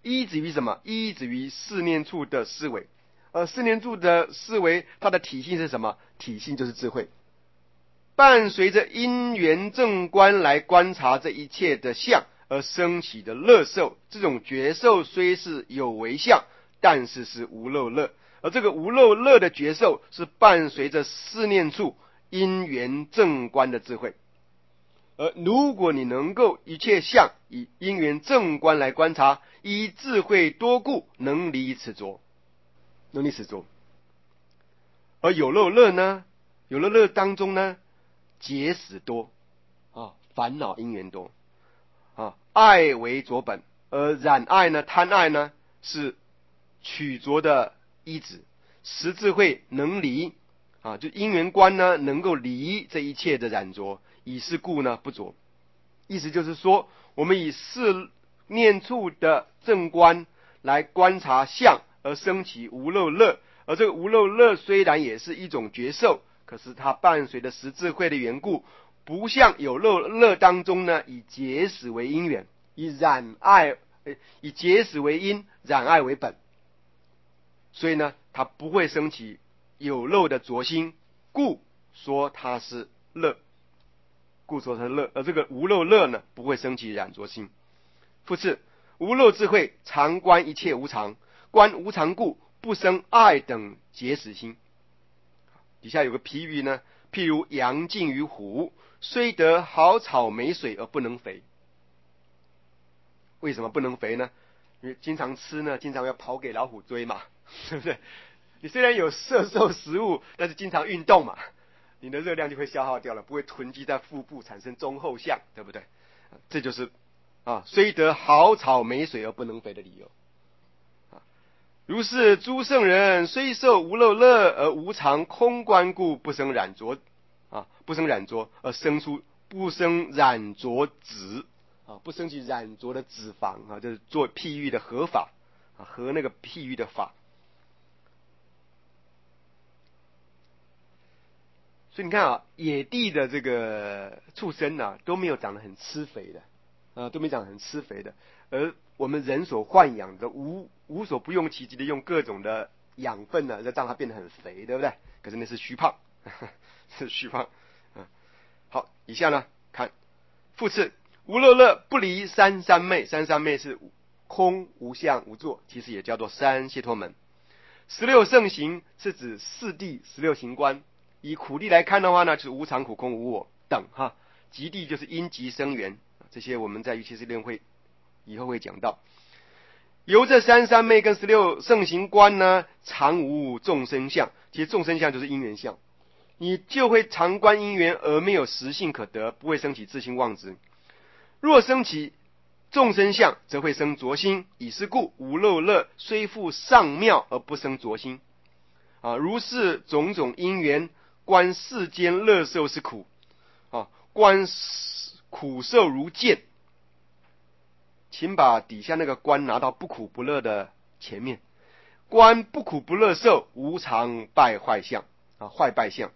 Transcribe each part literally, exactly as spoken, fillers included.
依止于什么？依止于四念处的思维。而四念处的思维，它的体性是什么？体性就是智慧。伴随着因缘正观来观察这一切的相而升起的乐受，这种觉受虽是有为相，但是是无漏乐。而这个无漏乐的觉受是伴随着四念处因缘正观的智慧。而如果你能够一切相以因缘正观来观察，依智慧多故，能离此着，能离此着。而有漏乐呢？有漏乐当中呢，结使多啊，烦恼因缘多啊，爱为着本，而染爱呢，贪爱呢是取着的依止，实智慧能离啊，就因缘观呢能够离这一切的染着，以是故呢不着。意思就是说，我们以四念处的正观来观察相而生起无漏乐，而这个无漏乐虽然也是一种觉受，可是它伴随着实智慧的缘故，不像有漏乐当中呢以结使为因缘，以染爱以结使为因，染爱为本，所以呢它不会升起有漏的着心，故说它是乐，故说它是乐。而这个无漏乐呢不会升起染着心。复次，无漏智慧常观一切无常，观无常故不生爱等结使心。底下有个譬喻呢，譬如羊近于虎，虽得好草美水而不能肥。为什么不能肥呢？因为经常吃呢，经常要跑给老虎追嘛，对不对？你虽然有摄受食物，但是经常运动嘛，你的热量就会消耗掉了，不会囤积在腹部产生中后相，对不对？这就是啊，虽得好草美水而不能肥的理由。如是诸圣人虽受无漏乐而无常空观故，不生染着啊，不生染着而生出不生染着脂啊，不生起染着的脂肪啊，就是做譬喻的合法啊，合那个譬喻的法。所以你看啊，野地的这个畜生啊，都没有长得很吃肥的啊，都没长得很吃肥的，而我们人所豢养的无无所不用其极的用各种的养分呢，让它变得很肥，对不对？可是那是虚胖，呵呵是虚胖。嗯，好，以下呢看复次，无漏乐不离三三昧，三三昧是空无相无作，其实也叫做三解脱门。十六圣行是指四谛十六行观，以苦谛来看的话呢，就是无常苦空无我等哈，极谛就是因极生缘，这些我们在瑜伽师练会以后会讲到。由这三三昧跟十六圣行观呢，常无众生相，其实众生相就是因缘相，你就会常观因缘而没有实性可得，不会升起自性妄执。若升起众生相，则会生着心，以是故无漏乐虽复上妙而不生着心啊。如是种种因缘，观世间乐受是苦啊，观苦受如剑。请把底下那个观拿到不苦不乐的前面，观不苦不乐受无常败坏相啊，坏败相。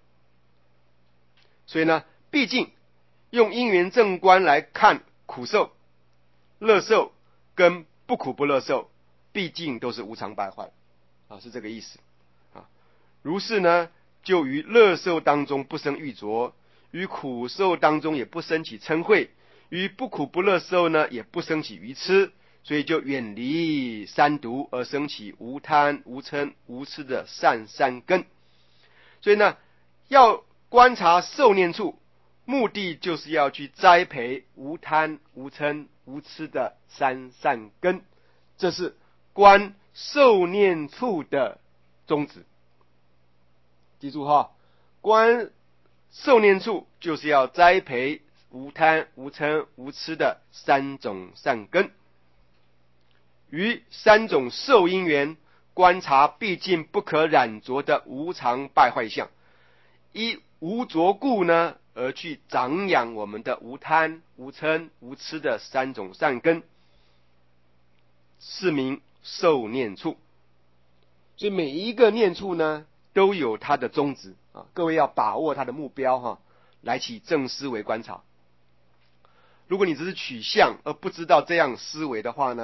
所以呢，毕竟用因缘正观来看苦受、乐受跟不苦不乐受，毕竟都是无常败坏啊，是这个意思啊。如是呢，就于乐受当中不生欲着，于苦受当中也不生起嗔恚，于不苦不乐受呢，也不生起愚痴，所以就远离三毒，而生起无贪、无嗔、无痴的善三根。所以呢，要观察受念处，目的就是要去栽培无贪、无嗔、无痴的三善根，这是观受念处的宗旨。记住哈，观受念处就是要栽培无贪、无嗔、无痴的三种善根。于三种受因缘观察，毕竟不可染着的无常败坏相，依无着故呢，而去长养我们的无贪、无嗔、无痴的三种善根，是名受念处。所以每一个念处呢，都有它的宗旨啊，各位要把握它的目标哈，来起正思维观察。如果你只是取相而不知道这样思维的话呢，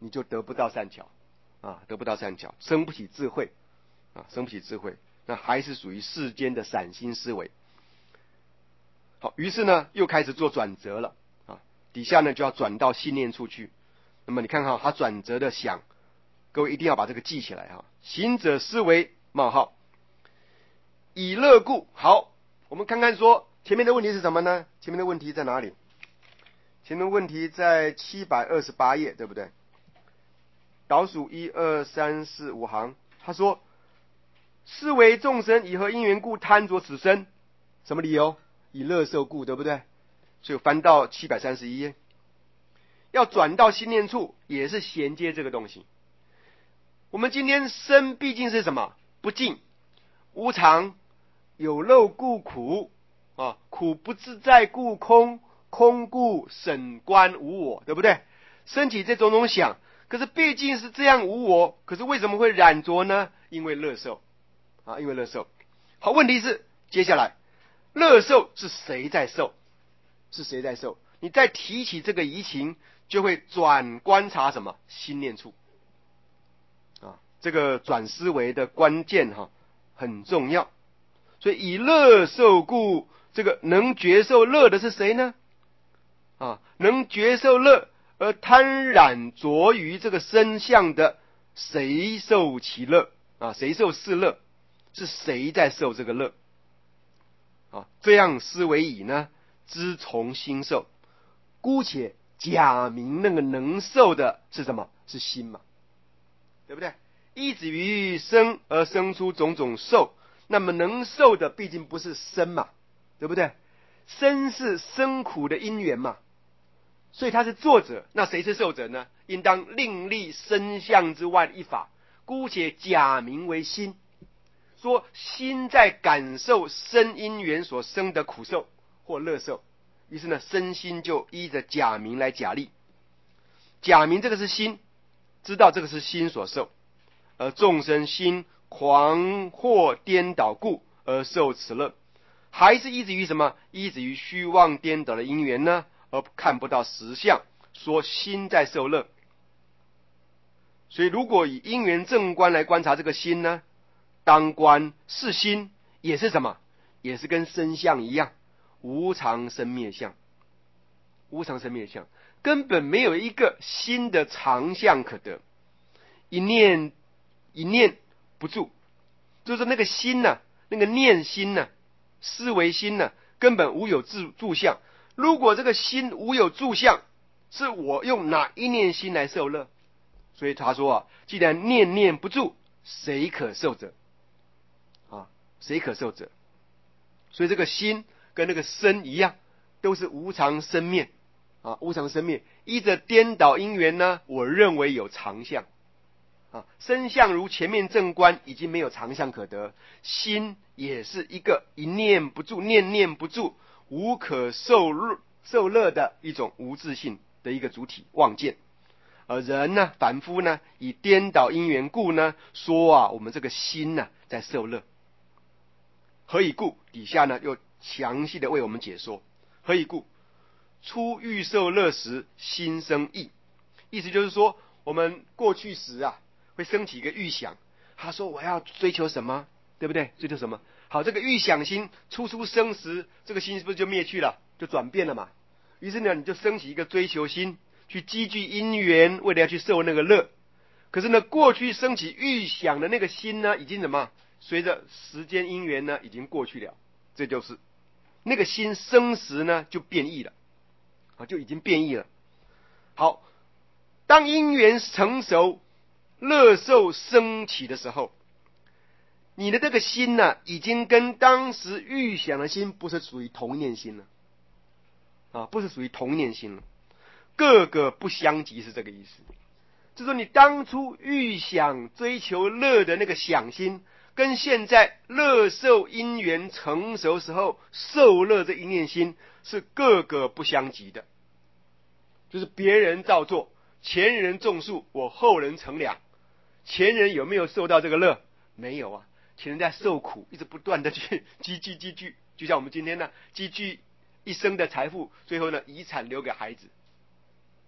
你就得不到善巧啊，得不到善巧，生不起智慧啊，生不起智慧，那还是属于世间的散心思维。好，于是呢又开始做转折了啊，底下呢就要转到心念处去。那么你看看他转折的想，各位一定要把这个记起来哈。行者思维冒号以乐故。好，我们看看说前面的问题是什么呢？前面的问题在哪里？前面的问题在七百二十八页，对不对？倒数一二三四五行，他说：是为众生以何因缘故贪着此身？什么理由？以乐受故，对不对？所以翻到七百三十一页，要转到心念处，也是衔接这个东西。我们今天身毕竟是什么？不净、无常、有漏故苦啊，苦不自在故空，空故审观无我，对不对？升起这种种想，可是毕竟是这样无我，可是为什么会染着呢？因为乐受啊，因为乐受。好，问题是接下来乐受是谁在受？是谁在受？你再提起这个疑情，就会转观察什么？心念处啊，这个转思维的关键哈、啊、很重要。所以以乐受故，这个能觉受乐的是谁呢？啊，能觉受乐而贪染着于这个身相的，谁受其乐啊？谁受是乐？是谁在受这个乐？啊，这样思维以呢，知从心受。姑且假名那个能受的是什么？是心嘛，对不对？依止于生而生出种种受，那么能受的毕竟不是身嘛，对不对？身是生苦的因缘嘛，所以他是作者，那谁是受者呢？应当另立身相之外的一法，姑且假名为心，说心在感受身因缘所生的苦受或乐受，于是呢，身心就依着假名来假立。假名这个是心，知道这个是心所受，而众生心狂惑颠倒故而受此乐，还是依止于什么？依止于虚妄颠倒的因缘呢？而看不到实相，说心在受乐。所以如果以因缘正观来观察这个心呢，当观是心，也是什么？也是跟身相一样，无常生灭相，无常生灭相，根本没有一个心的常相可得，一念一念不住，就是那个心呢、啊，那个念心呢、啊，思维心呢、啊，根本无有住住相。如果这个心无有住相，是我用哪一念心来受乐？所以他说啊，既然念念不住，谁可受者？啊，谁可受者？所以这个心跟那个身一样，都是无常生灭啊，无常生灭，依着颠倒因缘呢，我认为有常相啊，身相如前面正观已经没有常相可得，心也是一个一念不住，念念不住，无可受受乐的一种无自性的一个主体妄见。而人呢，凡夫呢，以颠倒因缘故呢，说啊，我们这个心呢在受乐。何以故？底下呢又详细的为我们解说。何以故？初欲受乐时，心生意。意思就是说，我们过去时啊，会升起一个预想，他说我要追求什么，对不对？追求什么？好，这个预想心初出生时，这个心是不是就灭去了，就转变了嘛？于是呢，你就升起一个追求心，去积聚因缘，为了要去受那个乐。可是呢，过去升起预想的那个心呢，已经什么？随着时间因缘呢，已经过去了。这就是那个心生时呢，就变异了啊，就已经变异了。好，当因缘成熟，乐受升起的时候，你的这个心呢，已经跟当时预想的心不是属于同念心了啊，不是属于同念心了，各个不相及，是这个意思。就是说，你当初预想追求乐的那个想心，跟现在乐受因缘成熟时候受乐这一念心是各个不相及的。就是别人照做，前人种树，我后人乘凉。前人有没有受到这个乐？没有啊，前人在受苦，一直不断的去积聚积聚，就像我们今天呢，积聚一生的财富，最后呢，遗产留给孩子。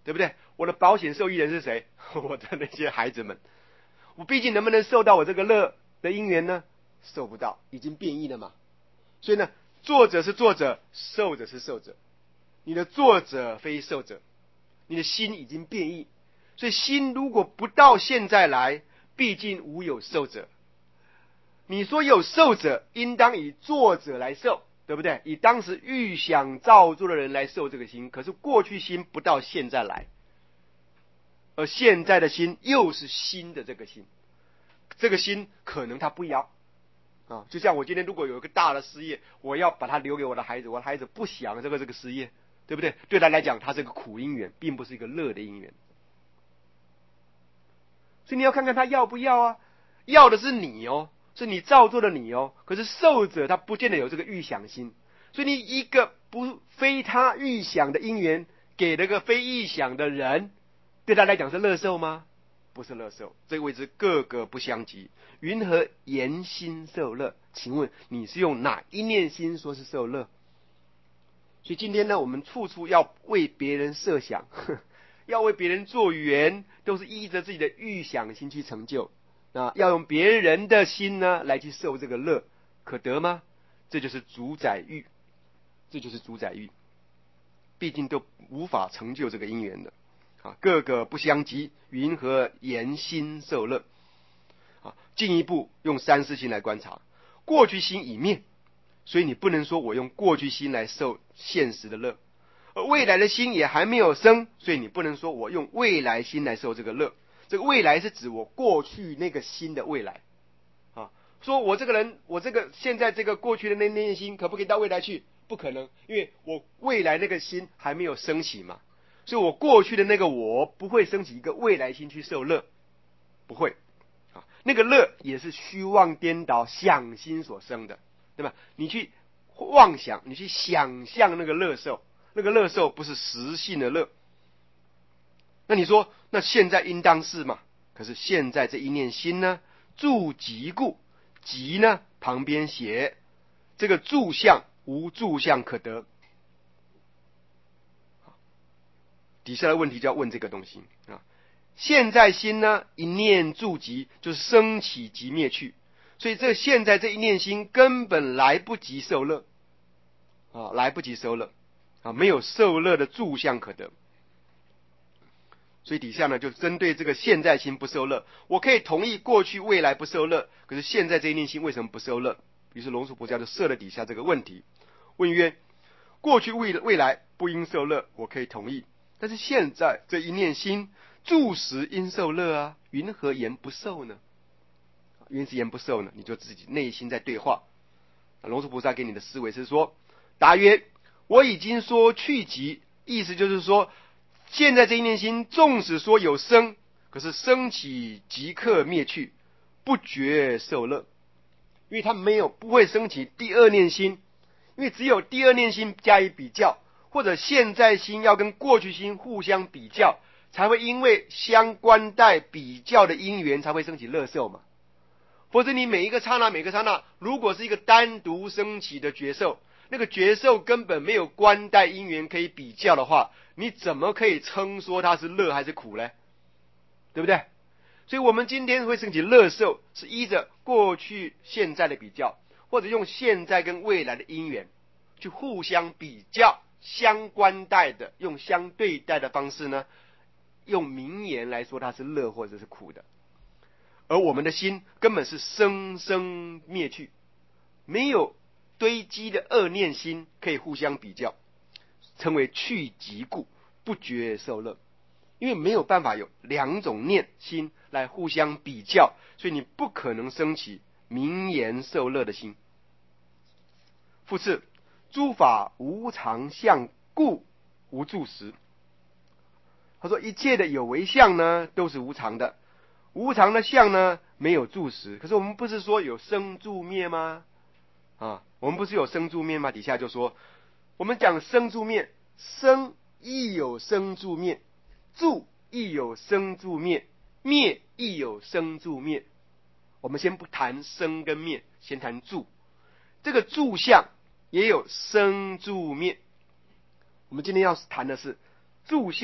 对不对？我的保险受益人是谁？我的那些孩子们。我毕竟能不能受到我这个乐的因缘呢？受不到，已经变异了嘛。所以呢，作者是作者，受者是受者。你的作者非受者，你的心已经变异。所以心如果不到现在来，毕竟无有受者。你说有受者，应当以作者来受，对不对？以当时预想造作的人来受这个心。可是过去心不到现在来，而现在的心又是新的这个心，这个心可能他不要啊。就像我今天如果有一个大的事业，我要把它留给我的孩子，我的孩子不想这个这个事业，对不对？对他来讲，他是个苦因缘，并不是一个乐的因缘。所以你要看看他要不要啊？要的是你哦，是你造作的你哦。可是受者他不见得有这个预想心，所以你一个不非他预想的因缘，给了个非预想的人，对他来讲是乐受吗？不是乐受，这个位置各个不相及。云何言心受乐？请问你是用哪一念心说是受乐？所以今天呢，我们处处要为别人设想，呵要为别人做缘，都是依着自己的预想心去成就。啊，要用别人的心呢来去受这个乐，可得吗？这就是主宰欲，这就是主宰欲，毕竟都无法成就这个因缘的。啊，各个不相及，云何言心受乐？啊，进一步用三思心来观察，过去心已灭，所以你不能说我用过去心来受现实的乐，而未来的心也还没有生，所以你不能说我用未来心来受这个乐。这个未来是指我过去那个心的未来啊。说我这个人，我这个现在这个过去的那念心可不可以到未来去？不可能，因为我未来那个心还没有升起嘛，所以我过去的那个我不会升起一个未来心去受乐，不会啊。那个乐也是虚妄颠倒想心所生的，对吧？你去妄想，你去想象那个乐受，那个乐受不是实性的乐。那你说，那现在应当是嘛？可是现在这一念心呢，住即故，即呢旁边写这个住相无住相可得。底下的问题就要问这个东西啊。现在心呢，一念住即就是升起即灭去，所以这现在这一念心根本来不及受乐啊，来不及受乐啊，没有受乐的住相可得。所以底下呢，就针对这个现在心不受乐，我可以同意过去未来不受乐，可是现在这一念心为什么不受乐？于是龙树菩萨就设了底下这个问题，问曰：过去未未来不应受乐，我可以同意，但是现在这一念心住时应受乐啊，云何言不受呢？云何言不受呢？你就自己内心在对话。龙树菩萨给你的思维是说，答曰：我已经说去即，意思就是说，现在这一念心纵使说有生，可是生起即刻灭去，不觉受乐，因为它没有不会升起第二念心，因为只有第二念心加以比较，或者现在心要跟过去心互相比较，才会因为相关待比较的因缘才会升起乐受嘛。否则你每一个刹那每个刹那，如果是一个单独升起的觉受，那个觉受根本没有关待因缘可以比较的话，你怎么可以称说它是乐还是苦呢？对不对？所以我们今天会升起乐受，是依着过去现在的比较，或者用现在跟未来的因缘去互相比较，相关待的，用相对待的方式呢，用名言来说它是乐或者是苦的。而我们的心根本是生生灭去，没有堆积的恶念心可以互相比较，称为去即故，不觉受乐。因为没有办法有两种念心来互相比较，所以你不可能升起名言受乐的心。复次，诸法无常相故无住时。他说一切的有为相呢都是无常的，无常的相呢没有住时。可是我们不是说有生住灭吗？啊，我们不是有生住灭吗？底下就说，我们讲生住灭，生亦有生住灭，住亦有生住灭，灭亦有生住灭。我们先不谈生跟灭，先谈住。这个住相也有生住灭。我们今天要谈的是住相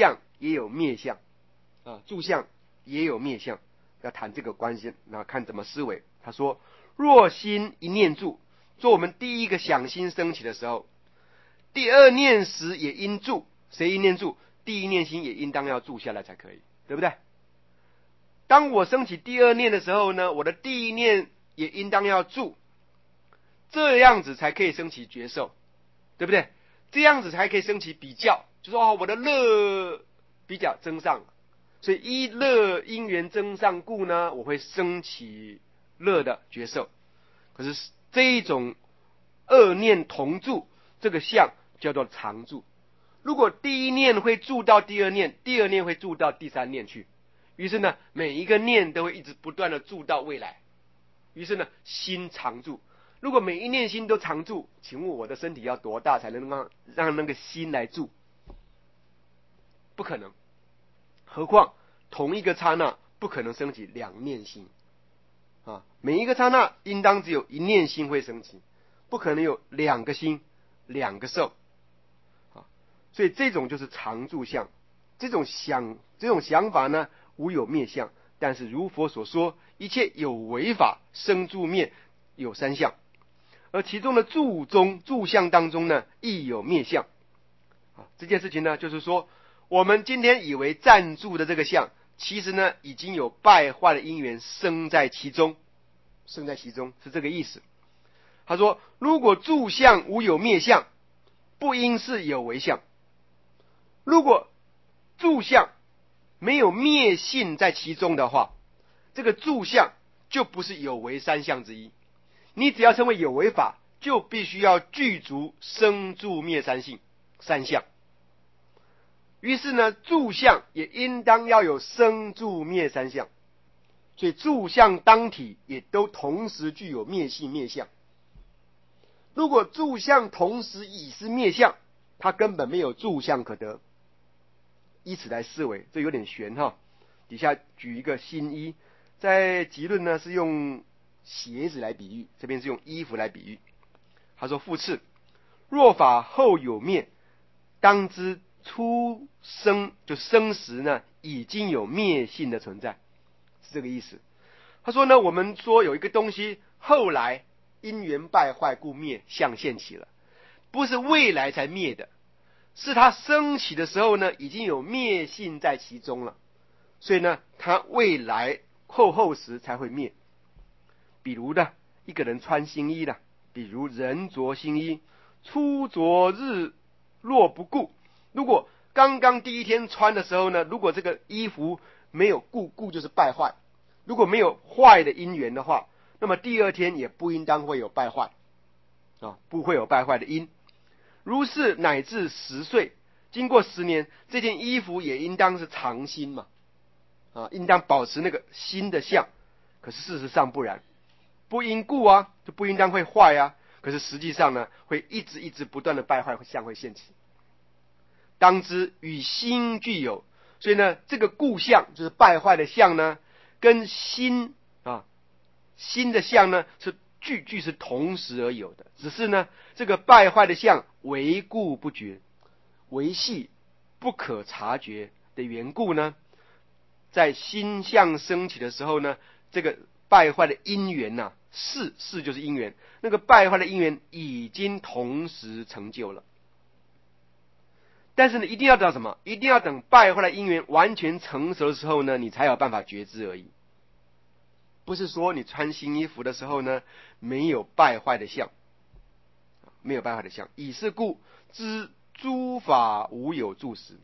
也有灭相啊，住相也有灭相，要谈这个关系，那看怎么思维。他说，若心一念住，做我们第一个想心升起的时候，第二念时也应住，谁一念住？第一念心也应当要住下来才可以，对不对？当我升起第二念的时候呢，我的第一念也应当要住，这样子才可以升起觉受，对不对？这样子才可以升起比较，就说哦，我的乐比较增上，所以依乐因缘增上故呢，我会升起乐的觉受。可是这一种二念同住，这个相叫做常住。如果第一念会住到第二念，第二念会住到第三念去，于是呢，每一个念都会一直不断的住到未来，于是呢，心常住。如果每一念心都常住，请问我的身体要多大才能让让那个心来住？不可能。何况同一个刹那不可能升起两念心啊！每一个刹那应当只有一念心会升起，不可能有两个心、两个受啊！所以这种就是常住相，这种想这种想法呢，无有灭相。但是如佛所说，一切有为法生住灭有三相。而其中的住中住相当中呢，亦有灭相啊。这件事情呢，就是说，我们今天以为暂住的这个相，其实呢，已经有败坏的因缘生在其中，生在其中是这个意思。他说，如果住相无有灭相，不应是有为相；如果住相没有灭性在其中的话，这个住相就不是有为三相之一。你只要成为有为法，就必须要具足生住灭三性三相。于是呢，住相也应当要有生住灭三相，所以住相当体也都同时具有灭性灭相。如果住相同时已是灭相，它根本没有住相可得。以此来思维，这有点玄哈。底下举一个新衣，在集论呢是用鞋子来比喻，这边是用衣服来比喻。他说：复次，若法后有灭，当知出生就生时呢，已经有灭性的存在，是这个意思。他说呢，我们说有一个东西后来因缘败坏故灭，相现起了，不是未来才灭的，是它升起的时候呢，已经有灭性在其中了，所以呢，它未来后后时才会灭。比如呢，一个人穿新衣了，比如人着新衣，初着日落不顾。如果刚刚第一天穿的时候呢，如果这个衣服没有顾，顾就是败坏，如果没有坏的因缘的话，那么第二天也不应当会有败坏啊，不会有败坏的因。如是乃至十岁，经过十年，这件衣服也应当是常新嘛，啊，应当保持那个新的相。可是事实上不然。不因故啊，就不应当会坏啊。可是实际上呢，会一直一直不断的败坏相会现起。当知与心俱有，所以呢，这个故相就是败坏的相呢，跟心啊心的相呢是句句是同时而有的。只是呢，这个败坏的相为故不觉，维系不可察觉的缘故呢，在心相升起的时候呢，这个败坏的因缘呐、啊，是是就是因缘，那个败坏的因缘已经同时成就了。但是呢，一定要等什么？一定要等败坏的因缘完全成熟的时候呢，你才有办法觉知而已。不是说你穿新衣服的时候呢，没有败坏的相，没有败坏的相。以是故知诸法无有住时。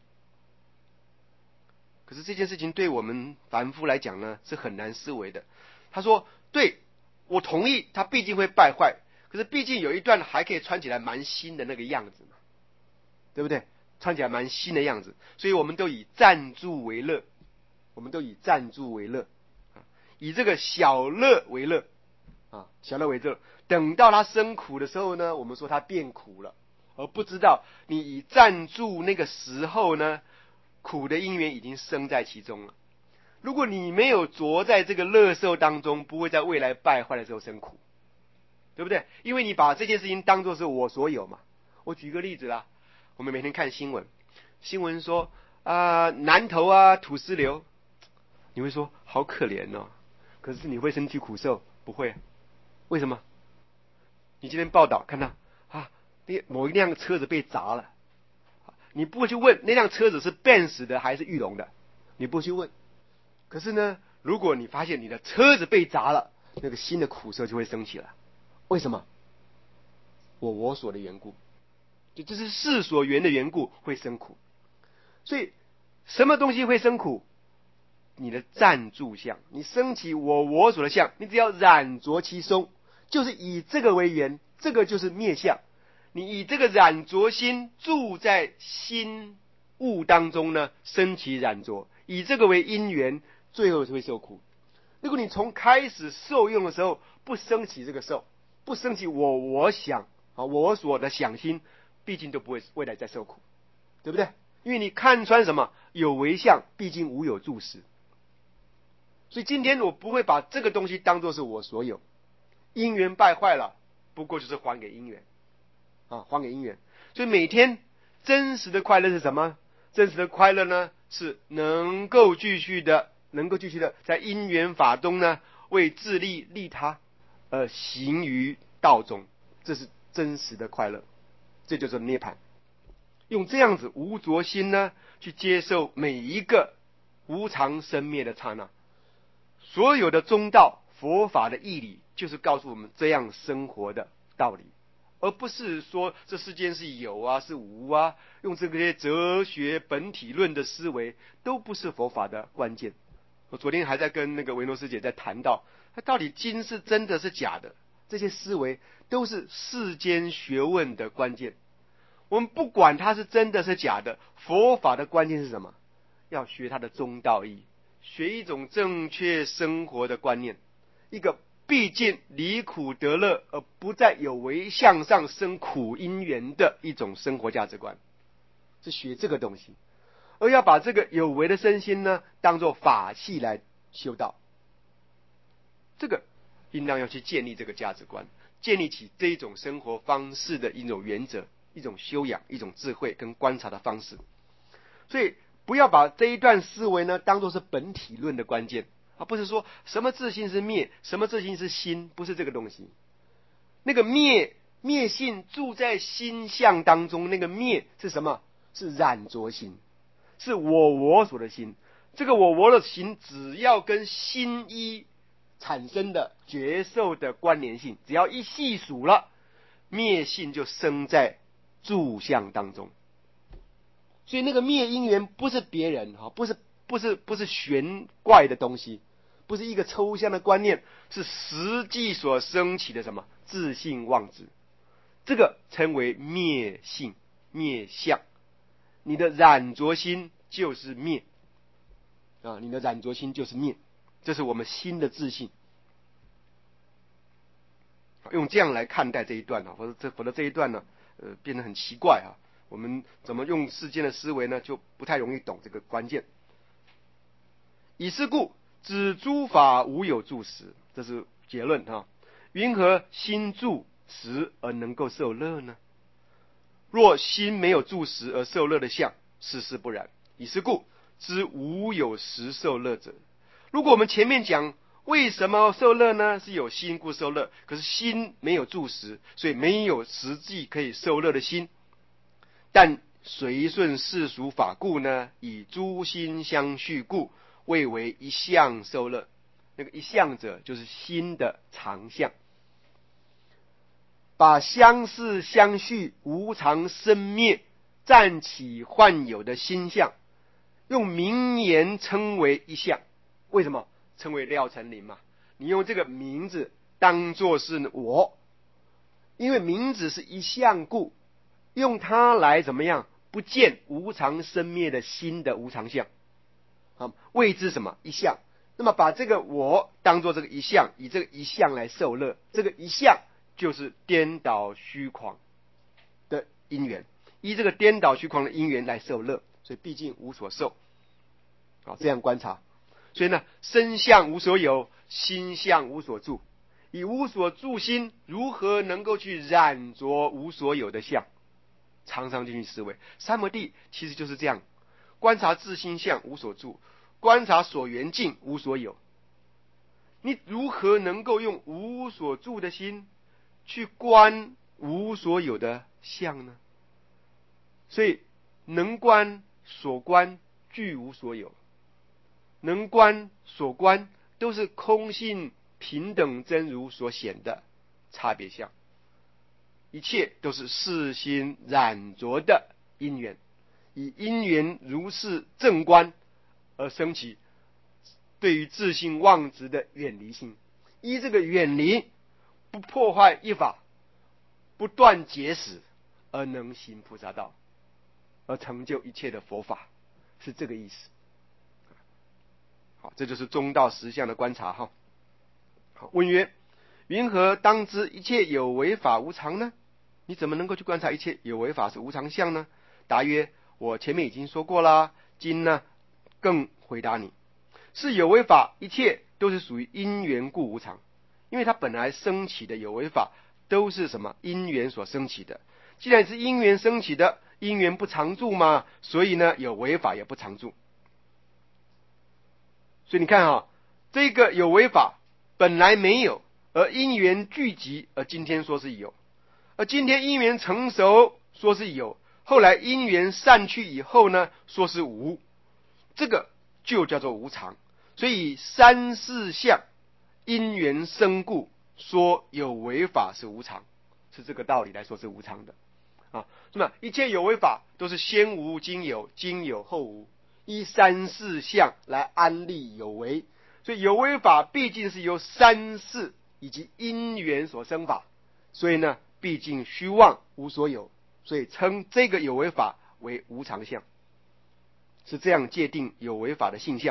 可是这件事情对我们凡夫来讲呢，是很难思维的。他说：对，我同意，它毕竟会败坏，可是毕竟有一段还可以穿起来蛮新的那个样子嘛，对不对？穿起来蛮新的样子，所以我们都以暂住为乐，我们都以暂住为乐，以这个小乐为乐啊，小乐为乐。等到它生苦的时候呢，我们说它变苦了，而不知道你以暂住那个时候呢，苦的因缘已经生在其中了。如果你没有着在这个乐受当中，不会在未来败坏的时候生苦，对不对？因为你把这件事情当作是我所有嘛。我举个例子啦，我们每天看新闻，新闻说啊、呃、南头啊土石流，你会说好可怜哦。可是你会身体苦受？不会，为什么？你今天报道看到啊，那某一辆车子被砸了，你不会去问那辆车子是 Benz 的还是裕隆的，你不会去问。可是呢，如果你发现你的车子被砸了，那个新的苦涩就会升起了。为什么？我我所的缘故，就这是事所缘的缘故会生苦。所以什么东西会生苦？你的暂住相，你升起我我所的相，你只要染着其松，就是以这个为缘，这个就是灭相。你以这个染着心住在心物当中呢，升起染着，以这个为因缘，最后会受苦。如果你从开始受用的时候不升起这个受，不升起我我想啊我所的想心，毕竟都不会未来再受苦，对不对？因为你看穿什么有为相，毕竟无有住实。所以今天我不会把这个东西当作是我所有，因缘败坏了，不过就是还给因缘啊，还给因缘。所以每天真实的快乐是什么？真实的快乐呢，是能够继续的，能够继续的在因缘法中呢，为自利利他，而行于道中，这是真实的快乐，这就是涅槃。用这样子无着心呢，去接受每一个无常生灭的刹那。所有的中道佛法的义理，就是告诉我们这样生活的道理，而不是说这世间是有啊是无啊，用这些哲学本体论的思维都不是佛法的关键。我昨天还在跟那个维诺师姐在谈到，它到底经是真的是假的，这些思维都是世间学问的关键。我们不管它是真的是假的，佛法的关键是什么？要学它的中道义，学一种正确生活的观念，一个毕竟离苦得乐而不在有为向上生苦因缘的一种生活价值观，是学这个东西。而要把这个有为的身心呢，当作法器来修道，这个应当要去建立这个价值观，建立起这一种生活方式的一种原则，一种修养，一种智慧跟观察的方式。所以不要把这一段思维呢当作是本体论的关键啊，不是说什么自性是灭，什么自性是心，不是这个东西。那个灭灭性住在心相当中，那个灭是什么？是染着心，是我我所的心。这个我我的心，只要跟心一产生的觉受的关联性，只要一细数了，灭性就生在住相当中。所以那个灭因缘不是别人哈，不是不是不是玄怪的东西，不是一个抽象的观念，是实际所升起的什么自性妄执，这个称为灭性灭相。你的染着心就是灭啊，你的染着心就是灭，这是我们心的自性。用这样来看待这一段啊，否则这否则这一段呢，呃，变得很奇怪啊。我们怎么用世间的思维呢，就不太容易懂这个关键。以是故，指诸法无有住实，这是结论啊。云何心住实而能够受乐呢？若心没有住实而受乐的相，事事不然。以是故，知无有实受乐者。如果我们前面讲为什么受乐呢？是有心故受乐，可是心没有住实，所以没有实际可以受乐的心。但随顺世俗法故呢，以诸心相续故，谓为一相受乐。那个一相者，就是心的常相，把相似相续、无常生灭、暂起幻有的心相，用名言称为一相。为什么称为廖成林嘛？你用这个名字当作是我，因为名字是一相故，用它来怎么样？不见无常生灭的心的无常相啊，谓之什么一相？那么把这个我当作这个一相，以这个一相来受乐，这个一相就是颠倒虚狂的因缘，依这个颠倒虚狂的因缘来受乐，所以毕竟无所受。好，这样观察。所以呢，身相无所有，心相无所住。以无所住心，如何能够去染着无所有的相？常常进去思维，三摩地其实就是这样。 观察自性相无所住，观察所缘境无所有。你如何能够用无所住的心去观无所有的相呢？所以能观所观俱无所有，能观所观都是空性平等真如所显的差别相，一切都是世心染着的因缘，以因缘如是正观而生起对于自性妄执的远离心，依这个远离不破坏一法，不断结使，而能行菩萨道，而成就一切的佛法，是这个意思。好，这就是中道实相的观察哈。好，问曰：云何当知一切有为法无常呢？你怎么能够去观察一切有为法是无常相呢？答曰：我前面已经说过啦，今呢更回答你，是有为法一切都是属于因缘故无常，因为它本来升起的有为法都是什么因缘所升起的，既然是因缘升起的，因缘不常住嘛，所以呢有为法也不常住。所以你看啊，这个有为法本来没有，而因缘聚集，而今天说是有，而今天因缘成熟说是有，后来因缘散去以后呢说是无，这个就叫做无常。所以三四相因缘生故，说有为法是无常，是这个道理来说是无常的啊。那么一切有为法都是先无今有，今有后无，依三四相来安立有为，所以有为法毕竟是由三世以及因缘所生法，所以呢毕竟虚妄无所有，所以称这个有为法为无常相，是这样界定有为法的性相。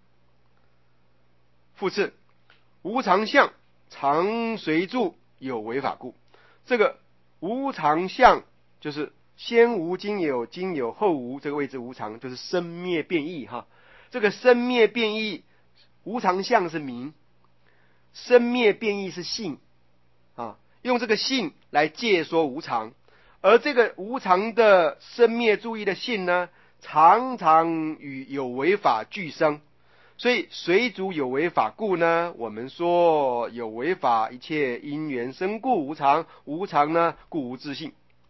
复次，无常相常随住有为法故，这个无常相就是先无今有，今有后无，这个谓之无常，就是生灭变异哈。这个生灭变异，无常相是名，生灭变异是性啊，用这个性来界说无常，而这个无常的生灭注意的性呢，常常与有为法俱生，所以随逐有为法故呢，我们说有为法一切因缘生故无常，无常呢故无自性，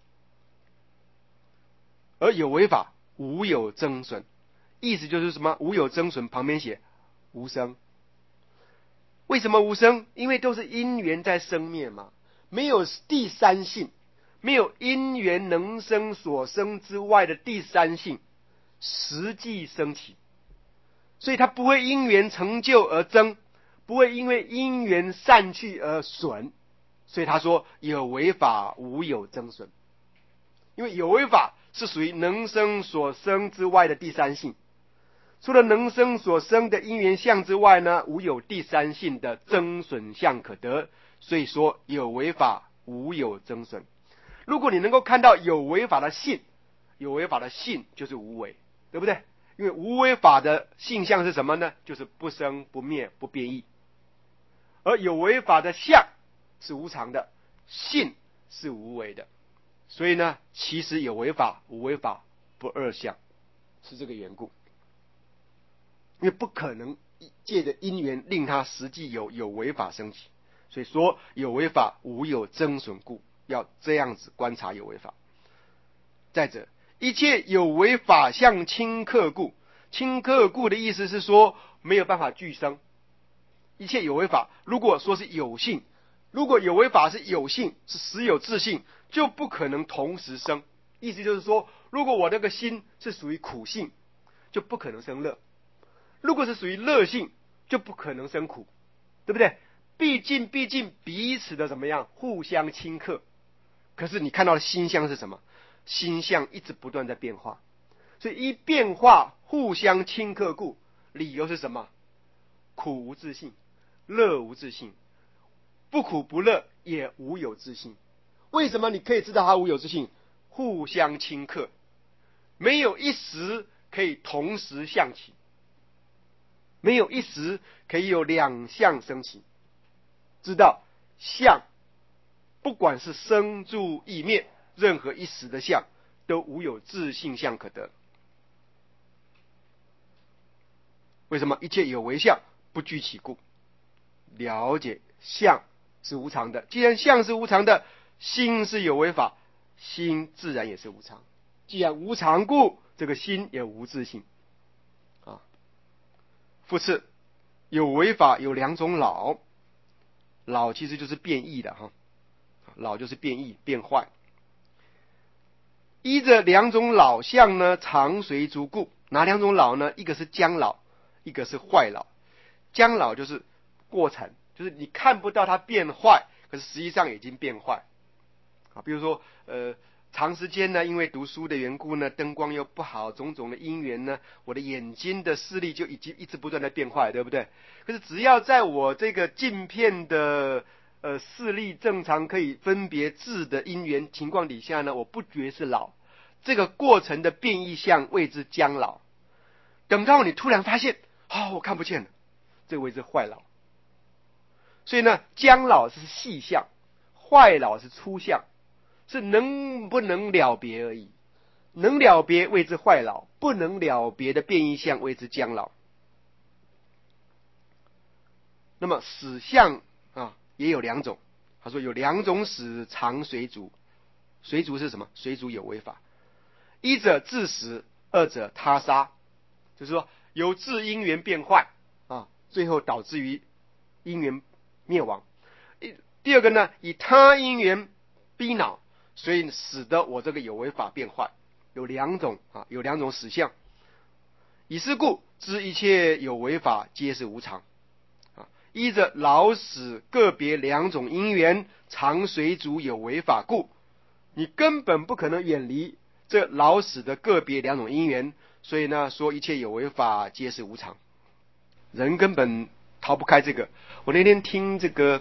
而有为法无有增损，意思就是什么？无有增损，旁边写无生。为什么无生？因为都是因缘在生灭嘛，没有第三性，没有因缘能生所生之外的第三性实际升起，所以它不会因缘成就而增，不会因为因缘散去而损，所以他说有为法无有增损，因为有为法是属于能生所生之外的第三性，除了能生所生的因缘相之外呢，无有第三性的增损相可得，所以说有为法无有增损。如果你能够看到有为法的性，有为法的性就是无为，对不对？因为无为法的性相是什么呢？就是不生不灭不变异，而有为法的相是无常的，性是无为的，所以呢其实有为法无为法不二相，是这个缘故。因为不可能借着因缘令他实际有有为法升起，所以说有为法无有增损故，要这样子观察有为法。再者，一切有为法相轻刻故，轻刻故的意思是说没有办法俱生。一切有为法如果说是有性，如果有为法是有性，是实有自性，就不可能同时生。意思就是说，如果我那个心是属于苦性，就不可能生乐；如果是属于乐性，就不可能生苦，对不对？毕竟毕竟彼此的怎么样，互相轻刻。可是你看到的心相是什么？心相一直不断在变化，所以一变化互相轻刻故，理由是什么？苦无自性，乐无自性，不苦不乐也无有自性。为什么你可以知道它无有自性？互相轻刻，没有一时可以同时相起，没有一时可以有两相升起。知道相不管是生住异灭，任何一时的相都无有自性相可得。 为什么？一切有为相，不拘其故。了解相是无常的，既然相是无常的，心是有为法，心自然也是无常。既然无常故，这个心也无自性啊。复次，有为法有两种老，老其实就是变异的哈，老就是变异变坏。依着两种老相呢，常随逐故。哪两种老呢？一个是将老，一个是坏老。将老就是过程，就是你看不到它变坏，可是实际上已经变坏啊。比如说，呃，长时间呢，因为读书的缘故呢，灯光又不好，种种的因缘呢，我的眼睛的视力就已经一直不断的变坏，对不对？可是只要在我这个镜片的呃视力正常，可以分别字的因缘情况底下呢，我不觉是老。这个过程的变异相谓之将老。等到你突然发现，哦，我看不见了，这个谓之坏老。所以呢，将老是细相，坏老是粗相，是能不能了别而已。能了别谓之坏老，不能了别的变异相谓之将老。那么死相啊也有两种，他说有两种死常随逐。随逐是什么？随逐有为法。一者自死，二者他杀，就是说有致因缘变坏啊，最后导致于因缘灭亡。第二个呢，以他因缘逼恼，所以使得我这个有为法变坏。有两种啊，有两种死相。以是故，知一切有为法皆是无常啊。依着老死个别两种因缘，常随逐有为法故，你根本不可能远离这老死的个别两种因缘，所以呢，说一切有为法皆是无常，人根本逃不开这个。我那天听这个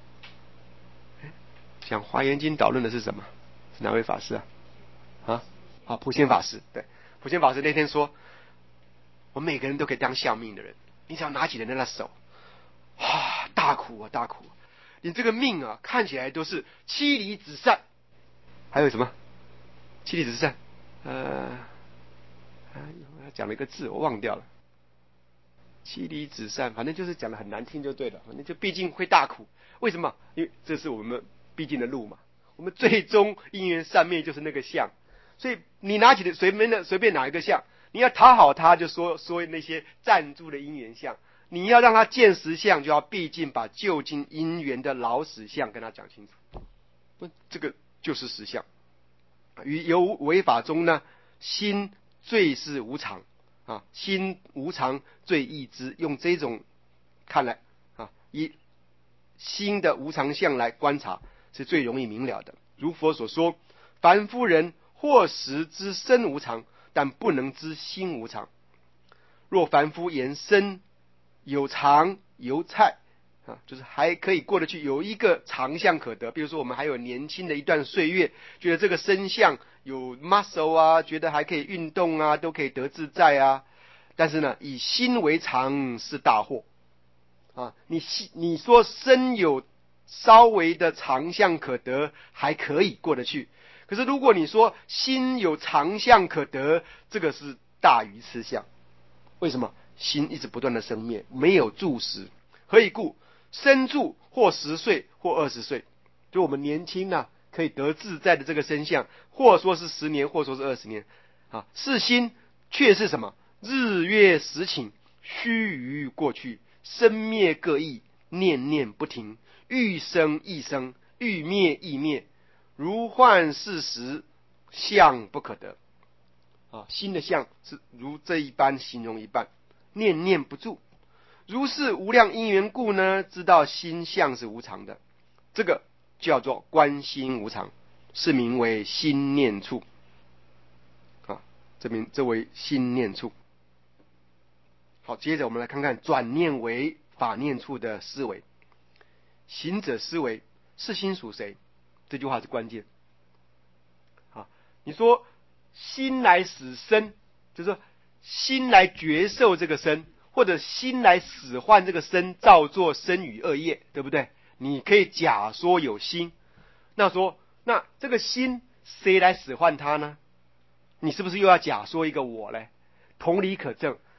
讲《华严经》导论的是什么？是哪位法师啊？啊啊，普贤法师。对，普贤法师那天说，我们每个人都可以当相命的人，你只要拿起人家的手，啊，大苦啊，大苦啊！你这个命啊，看起来都是妻离子散，还有什么？妻离子散，呃，讲了一个字，我忘掉了。妻离子散，反正就是讲的很难听就对了。反正就毕竟会大苦，为什么？因为这是我们必经的路嘛。我们最终因缘散灭就是那个相，所以你拿起的随便的随便哪一个相，你要讨好他，就说说那些暂住的因缘相；你要让他见实相，就要毕竟把就近因缘的老死相跟他讲清楚。不，这个就是实相。于有为法中呢，心最是无常啊，心无常最易知。用这种看来啊，以心的无常相来观察，是最容易明了的。如佛所说，凡夫人或时知身无常，但不能知心无常。若凡夫言身有常犹菜啊，就是还可以过得去，有一个长相可得。比如说我们还有年轻的一段岁月，觉得这个身相有 muscle 啊，觉得还可以运动啊，都可以得自在啊。但是呢，以心为常是大祸啊！你你说身有稍微的长相可得，还可以过得去。可是如果你说心有长相可得，这个是大于痴相。为什么？心一直不断的生灭，没有住时。何以故？身住或十岁或二十岁，就我们年轻啊，可以得自在的这个身相，或说是十年，或说是二十年啊。是心却是什么？日月时请，须臾过去，生灭各异，念念不停，欲生亦生，欲灭亦灭，如幻似实，相不可得啊。心的相是如这一般形容一半，念念不住。如是无量因缘故呢，知道心相是无常的，这个叫做观心无常，是名为心念处啊，这名这为心念处。好，接着我们来看看转念为法念处的思维。行者思维，是心属谁？这句话是关键。好，你说心来使身，就是说心来觉受这个身，或者心来使唤这个身，造作身语恶业，对不对？你可以假说有心，那说那这个心谁来使唤它呢？你是不是又要假说一个我呢？同理可证，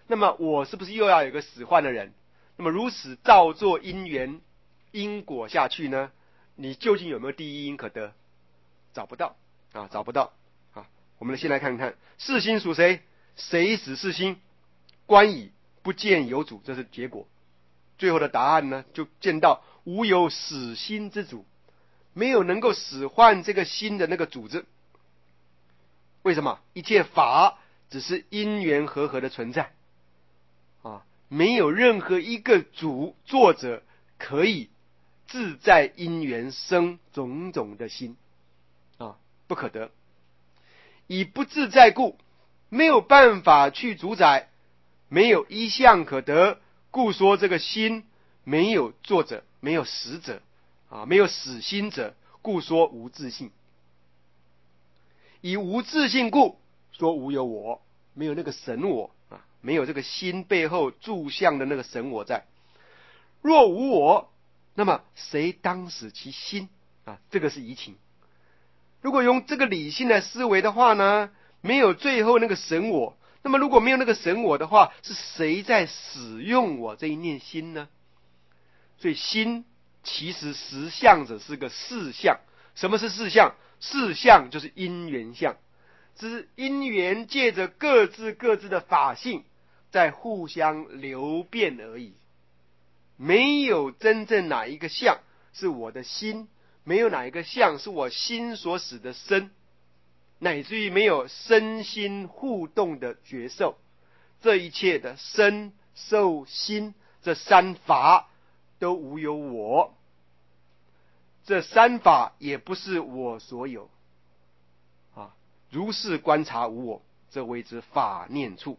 那么我是不是又要有个使唤的人？那么如此照做因缘因果下去呢？你究竟有没有第一因可得？找不到啊，找不到啊。我们先来看看世心属谁？谁使世心？观矣，不见有主，这是结果。最后的答案呢，就见到无有使心之主，没有能够使唤这个心的那个主子。为什么？一切法只是因缘和合的存在啊，没有任何一个主作者可以自在因缘生种种的心啊，不可得。以不自在故，没有办法去主宰，没有一相可得，故说这个心没有作者，没有使者啊，没有使心者，故说无自性。以无自性故，说无有我，没有那个神我啊，没有这个心背后住相的那个神我在。若无我，那么谁当使其心啊？这个是疑情。如果用这个理性来思维的话呢，没有最后那个神我，那么如果没有那个神我的话，是谁在使用我这一念心呢？所以心其实实相者是个事相。什么是事相？事相就是因缘相，只是因缘借着各自各自的法性在互相流变而已，没有真正哪一个相是我的心，没有哪一个相是我心所使的身，乃至于没有身心互动的觉受。这一切的身受心这三法都无有我，这三法也不是我所有啊。如是观察无我，这谓之法念处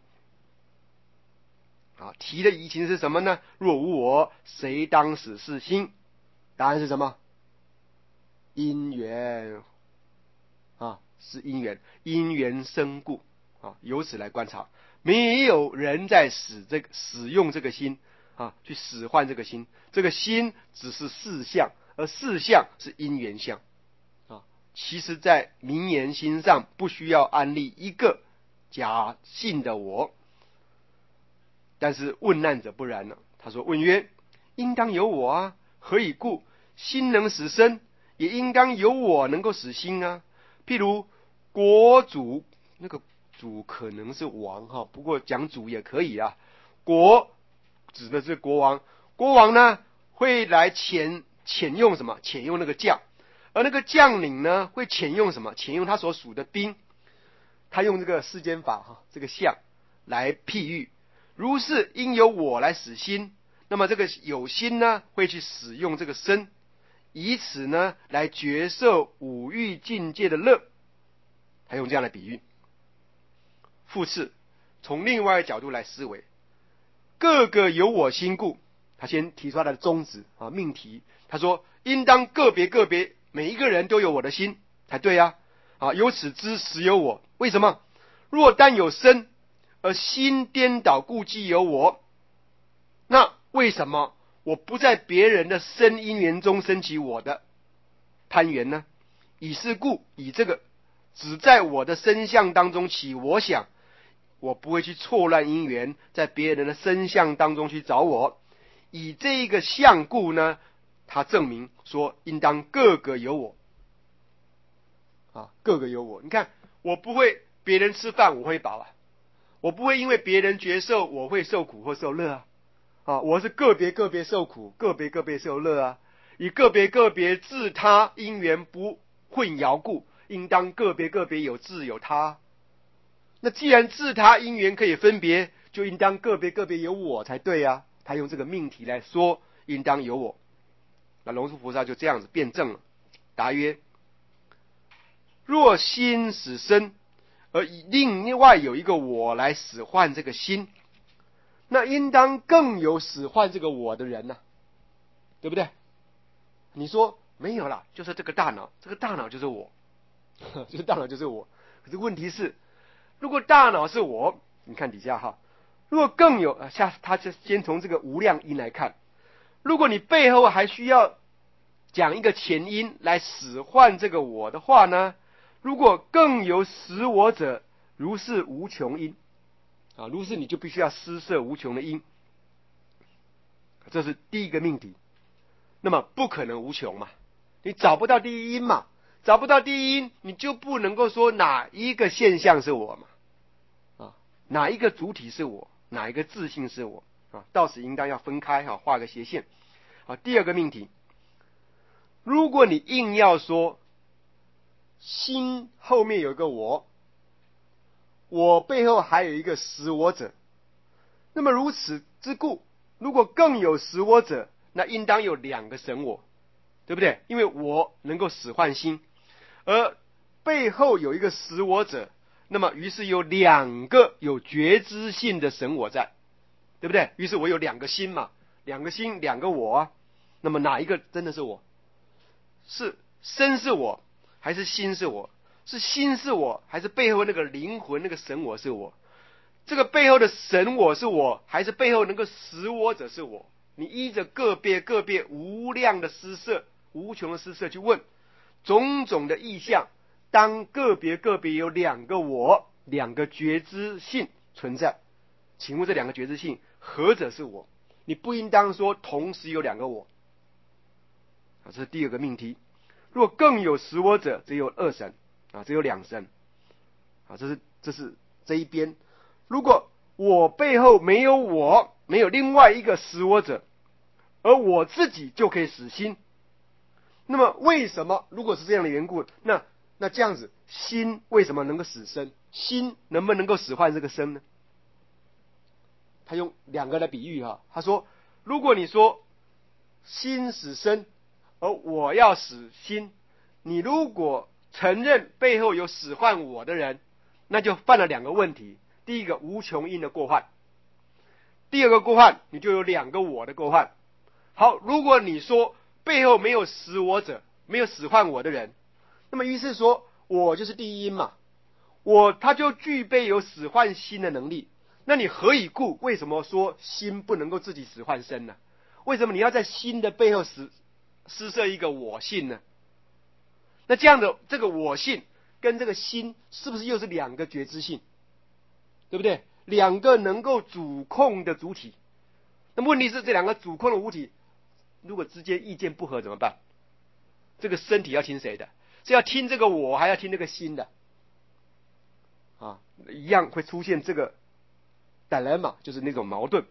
啊。提的疑情是什么呢？若无我，谁当使是心？答案是什么？因缘啊，是因缘，因缘生故啊。由此来观察，没有人在使这个使用这个心啊，去使唤这个心，这个心只是事相，而事相是因缘相啊。其实在名言心上不需要安立一个假性的我，但是问难者不然了。他说：问曰，应当有我啊，何以故？心能使身，也应当有我能够使心啊。譬如国主，那个主可能是王哈，不过讲主也可以啊。国指的是国王，国王呢会来遣遣用什么？遣用那个将，而那个将领呢会遣用什么？遣用他所属的兵。他用这个世间法哈，这个相来譬喻，如是应由我来使心，那么这个有心呢会去使用这个身，以此呢来觉受五欲境界的乐。他用这样的比喻。复次，从另外一个角度来思维，各个有我心故，他先提出他的宗旨啊命题。他说应当个别个别，每一个人都有我的心才对啊啊，由此知实有我。为什么？若单有身，而心颠倒故既有我，那为什么我不在别人的身因缘中升起我的攀缘呢？以是故，以这个只在我的身相当中起我想，我不会去错乱因缘，在别人的身相当中去找我。以这个相故呢，他证明说应当各个有我啊，各个有我。你看，我不会别人吃饭我会饱啊，我不会因为别人觉受我会受苦或受乐啊，啊，我是个别个别受苦，个别个别受乐啊。以个别个别自他因缘不混淆故，应当个别个别有自有他。那既然自他因缘可以分别，就应当个别个别有我才对啊。他用这个命题来说应当有我，那龙树菩萨就这样子辩证了，答曰：若心使身，而另外有一个我来使唤这个心，那应当更有使唤这个我的人呢、啊，对不对？你说没有啦，就是这个大脑，这个大脑就是我，这个大脑就是我。可是问题是，如果大脑是我，你看底下哈，如果更有下，他就先从这个无量因来看，如果你背后还需要讲一个前因来使唤这个我的话呢，如果更有使我者，如是无穷因啊，如是你就必须要施设无穷的因，这是第一个命题。那么不可能无穷嘛，你找不到第一因嘛，找不到第一因，你就不能够说哪一个现象是我嘛，啊，哪一个主体是我，哪一个自性是我啊？到此应当要分开哈、啊，画个斜线。啊，第二个命题，如果你硬要说心后面有一个我，我背后还有一个使我者，那么如此之故，如果更有使我者，那应当有两个神我，对不对？因为我能够使唤心，而背后有一个使我者，那么于是有两个有觉知性的神我在，对不对？于是我有两个心嘛，两个心，两个我啊。那么哪一个真的是我？是身是我，还是心是我？是心是我，还是背后那个灵魂那个神我是我？这个背后的神我是我，还是背后能够使我者是我？你依着个别个别无量的施设，无穷的施设去问种种的意象，当个别个别有两个我，两个觉知性存在，请问这两个觉知性何者是我？你不应当说同时有两个我啊，这是第二个命题。如果更有使我者，只有二神啊，只有两神啊，这是这是这一边。如果我背后没有我，没有另外一个使我者，而我自己就可以使心，那么为什么如果是这样的缘故，那那这样子心为什么能够使身？心能不能够使唤这个身呢？他用两个来比喻哈，他说如果你说心使身，而我要使心，你如果承认背后有使唤我的人，那就犯了两个问题。第一个无穷因的过患，第二个过患你就有两个我的过患。好，如果你说背后没有使我者，没有使唤我的人，那么于是说我就是第一因嘛，我他就具备有使唤心的能力。那你何以故？为什么说心不能够自己使唤身呢？为什么你要在心的背后施施设一个我性呢？那这样的这个我性跟这个心是不是又是两个觉知性？对不对？两个能够主控的主体。那么问题是这两个主控的物体如果之间意见不合怎么办？这个身体要听谁的？是要听这个我，还要听这个心的啊？一样会出现这个 dilemma， 就是那种矛盾。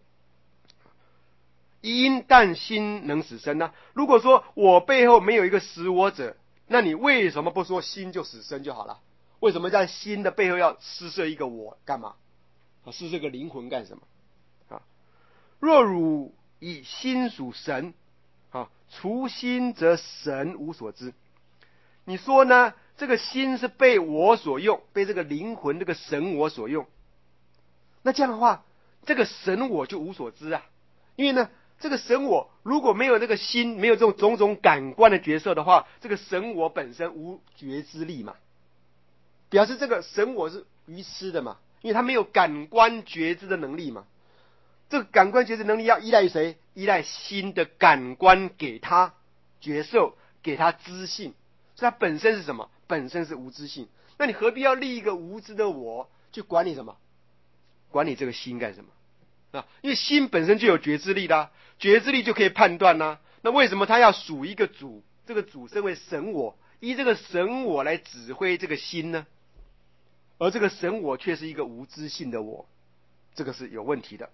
因但心能使身呢？如果说我背后没有一个使我者，那你为什么不说心就使身就好了？为什么在心的背后要施设一个我干嘛？啊，施设个灵魂干什么？啊，若汝以心属神，啊，除心则神无所知。你说呢？这个心是被我所用，被这个灵魂这个神我所用。那这样的话，这个神我就无所知啊。因为呢，这个神我如果没有这个心，没有这种种种感官的角色的话，这个神我本身无觉知力嘛，表示这个神我是愚痴的嘛，因为他没有感官觉知的能力嘛。这个感官觉知能力要依赖于谁？依赖心的感官给他觉受，给他知性，所以它本身是什么？本身是无知性。那你何必要立一个无知的我去管你什么？管你这个心干什么啊？因为心本身就有觉知力的、啊，觉知力就可以判断呐、啊。那为什么他要属一个主？这个主身为神我，依这个神我来指挥这个心呢？而这个神我却是一个无知性的我，这个是有问题的。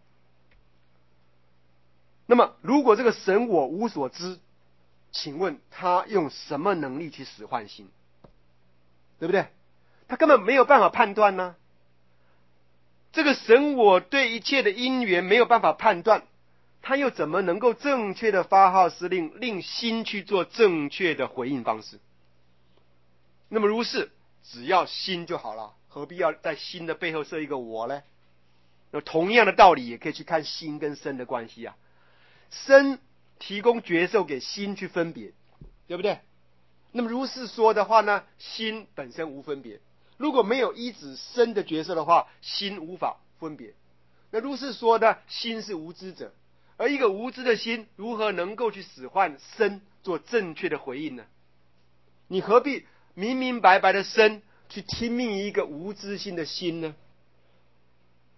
那么如果这个神我无所知，请问他用什么能力去使唤心？对不对？他根本没有办法判断呢、啊。这个神我对一切的因缘没有办法判断，他又怎么能够正确的发号施令，令心去做正确的回应方式？那么如是，只要心就好了，何必要在心的背后设一个我呢？那同样的道理，也可以去看心跟身的关系啊。身提供觉受给心去分别，对不对？那么如是说的话呢，心本身无分别。如果没有依止身的角色的话，心无法分别。那如是说呢，心是无知者，而一个无知的心如何能够去使唤身做正确的回应呢？你何必明明白白的身去听命一个无知心的心呢？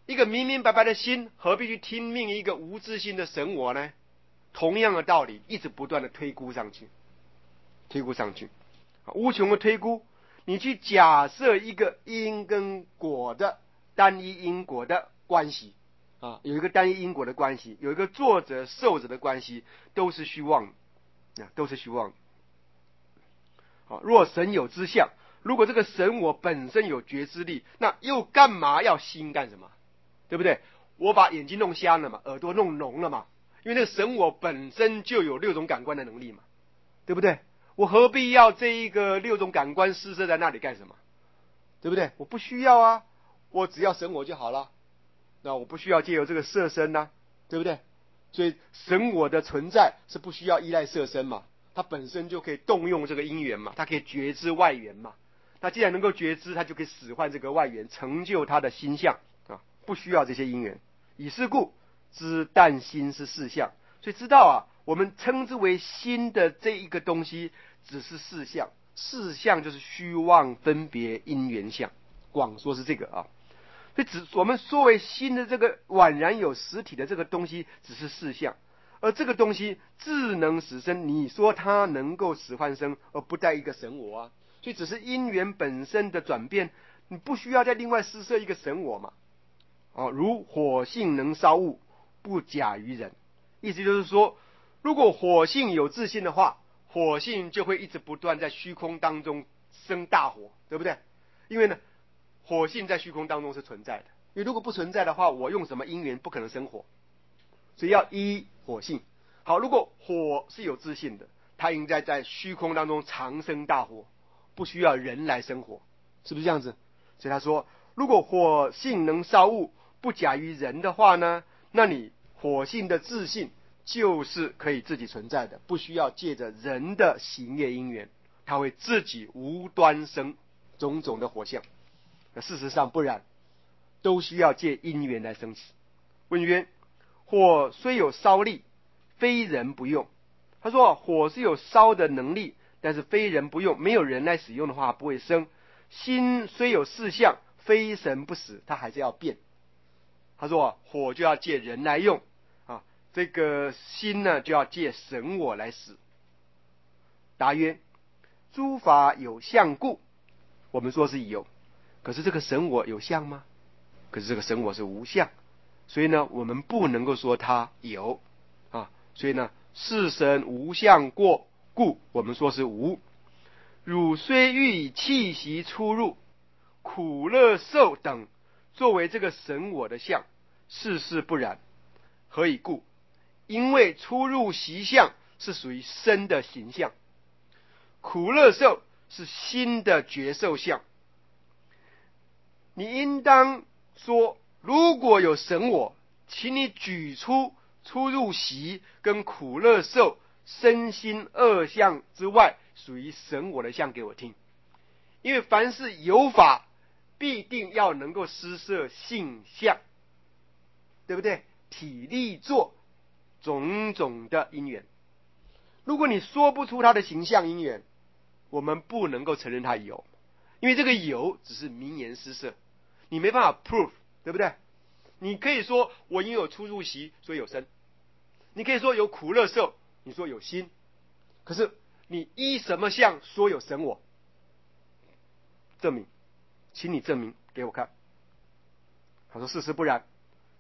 一个明明白白的心，何必去听命一个无自性的神我呢？同样的道理，一直不断的推估上去，推估上去，无穷的推估。你去假设一个因跟果的单一因果的关系啊，有一个单一因果的关系，有一个作者受者的关系，都是虚妄的啊，都是虚妄的。啊，若神有知相，如果这个神我本身有觉知力，那又干嘛要心干什么？对不对？我把眼睛弄瞎了嘛，耳朵弄聋了嘛，因为那个神我本身就有六种感官的能力嘛，对不对？我何必要这一个六种感官施设在那里干什么？对不对？我不需要啊，我只要神我就好了。那我不需要借由这个色身啊，对不对？所以神我的存在是不需要依赖色身嘛，它本身就可以动用这个因缘嘛，它可以觉知外缘嘛。那既然能够觉知，它就可以使唤这个外缘，成就它的心相啊，不需要这些因缘。以是故，知但心是事相。所以知道啊，我们称之为心的这一个东西，只是事相。事相就是虚妄分别因缘相，广说是这个啊。所以只我们说为心的这个宛然有实体的这个东西，只是事相。而这个东西自能使生，你说它能够使唤生，而不带一个神我啊。所以只是因缘本身的转变，你不需要再另外施设一个神我嘛。哦，如火性能烧物，不假于人。意思就是说，如果火性有自信的话，火性就会一直不断在虚空当中生大火，对不对？因为呢，火性在虚空当中是存在的。因为如果不存在的话，我用什么因缘不可能生火，所以要依火性。好，如果火是有自信的，它应该在虚空当中长生大火，不需要人来生火，是不是这样子？所以他说，如果火性能烧物，不假于人的话呢，那你火性的自信就是可以自己存在的，不需要借着人的行业因缘，它会自己无端生种种的火相。事实上不然，都需要借因缘来生起。问曰：火虽有烧力，非人不用。他说火是有烧的能力，但是非人不用，没有人来使用的话不会生。心虽有事相，非神不死，它还是要变。他说火就要借人来用啊，这个心呢就要借神我来使。答曰：诸法有相故，我们说是有，可是这个神我有相吗？可是这个神我是无相，所以呢我们不能够说它有啊。所以呢是神无相过，故我们说是无。汝虽欲以气息出入，苦乐受等作为这个神我的相，事事不然。何以故？因为出入习相是属于身的形象，苦乐受是心的觉受相。你应当说，如果有神我，请你举出出入习跟苦乐受身心二相之外属于神我的相给我听。因为凡是有法，必定要能够施设性相，对不对？体力做种种的因缘。如果你说不出它的形象因缘，我们不能够承认它有，因为这个有只是名言施设，你没办法 prove， 对不对？你可以说我因有出入习，所以有身；你可以说有苦乐受，你说有心。可是你依什么相说有神我？证明，请你证明给我看。他说事实不然。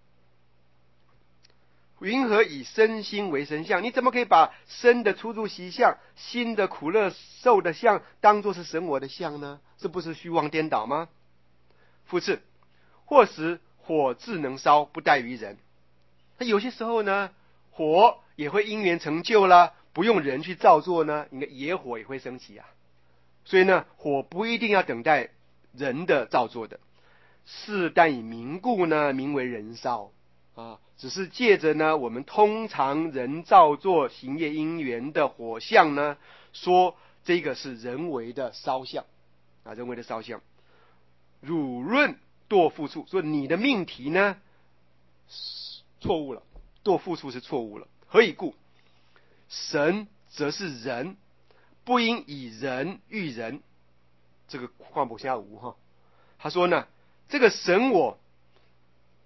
云何以身心为神相？你怎么可以把身的出入习相、心的苦乐受的相当作是神我的相呢？这不是虚妄颠倒吗？复次，或时火自能烧，不待于人。那有些时候呢，火也会因缘成就了，不用人去造作呢，你看野火也会升起啊。所以呢，火不一定要等待人的造作的。是但以名故呢，名为人烧啊，只是借着呢我们通常人造作行业因缘的火相呢，说这个是人为的烧相啊，人为的烧相。汝论堕复处，说你的命题呢错误了，堕复处是错误了。何以故？神则是人，不应以人喻人。这个况不下无哈。他说呢，这个神我